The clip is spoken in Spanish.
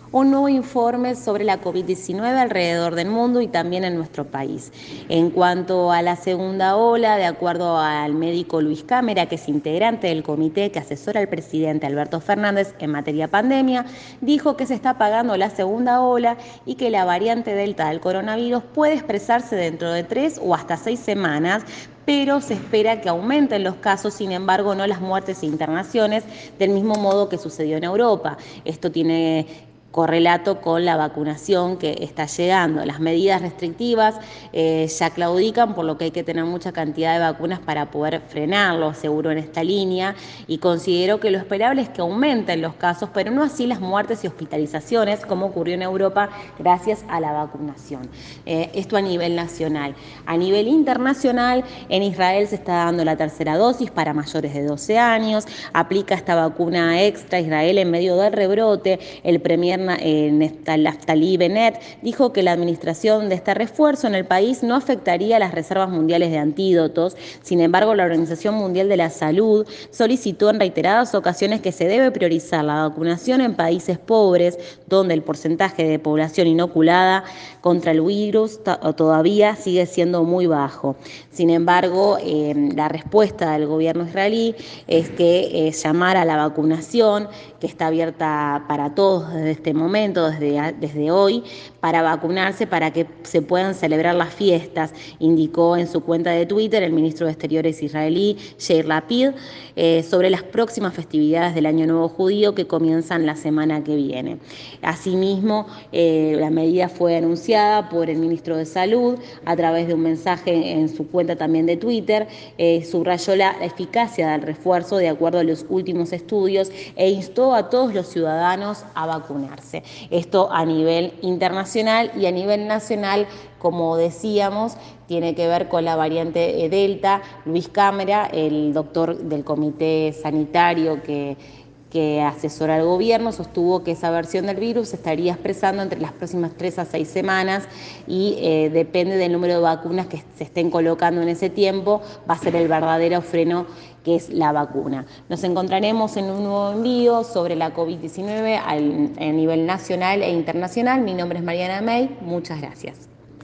un nuevo informe sobre la COVID-19 alrededor del mundo y también en nuestro país. En cuanto a la segunda ola, de acuerdo al médico Luis Cámara, que es integrante del comité que asesora al presidente Alberto Fernández en materia pandemia, dijo que se está apagando la segunda ola y que la variante Delta del coronavirus puede expresarse dentro de 3 o hasta 6 semanas, pero se espera que aumenten los casos, sin embargo, no las muertes e internaciones, del mismo modo que sucedió en Europa. Esto tiene correlato con la vacunación que está llegando. Las medidas restrictivas ya claudican, por lo que hay que tener mucha cantidad de vacunas para poder frenarlo, aseguró en esta línea, y consideró que lo esperable es que aumenten los casos, pero no así las muertes y hospitalizaciones, como ocurrió en Europa gracias a la vacunación. Esto a nivel nacional. A nivel internacional, en Israel se está dando la tercera dosis para mayores de 12 años, aplica esta vacuna extra Israel en medio del rebrote. El premier Naftali Bennett dijo que la administración de este refuerzo en el país no afectaría las reservas mundiales de antídotos. Sin embargo, la Organización Mundial de la Salud solicitó en reiteradas ocasiones que se debe priorizar la vacunación en países pobres, donde el porcentaje de población inoculada contra el virus todavía sigue siendo muy bajo. Sin embargo, la respuesta del gobierno israelí es que llamar a la vacunación, que está abierta para todos desde este momento, desde hoy, para vacunarse, para que se puedan celebrar las fiestas, indicó en su cuenta de Twitter el ministro de Exteriores israelí, Yair Lapid, sobre las próximas festividades del Año Nuevo Judío que comienzan la semana que viene. Asimismo, la medida fue anunciada por el ministro de Salud a través de un mensaje en su cuenta también de Twitter, subrayó la eficacia del refuerzo de acuerdo a los últimos estudios e instó a todos los ciudadanos a vacunarse. Esto a nivel internacional, y a nivel nacional, como decíamos, tiene que ver con la variante Delta. Luis Cámara, el doctor del comité sanitario que asesora al gobierno, sostuvo que esa versión del virus se estaría expresando entre las próximas 3 a 6 semanas y depende del número de vacunas que se estén colocando en ese tiempo, va a ser el verdadero freno, que es la vacuna. Nos encontraremos en un nuevo envío sobre la COVID-19 a nivel nacional e internacional. Mi nombre es Mariana May. Muchas gracias.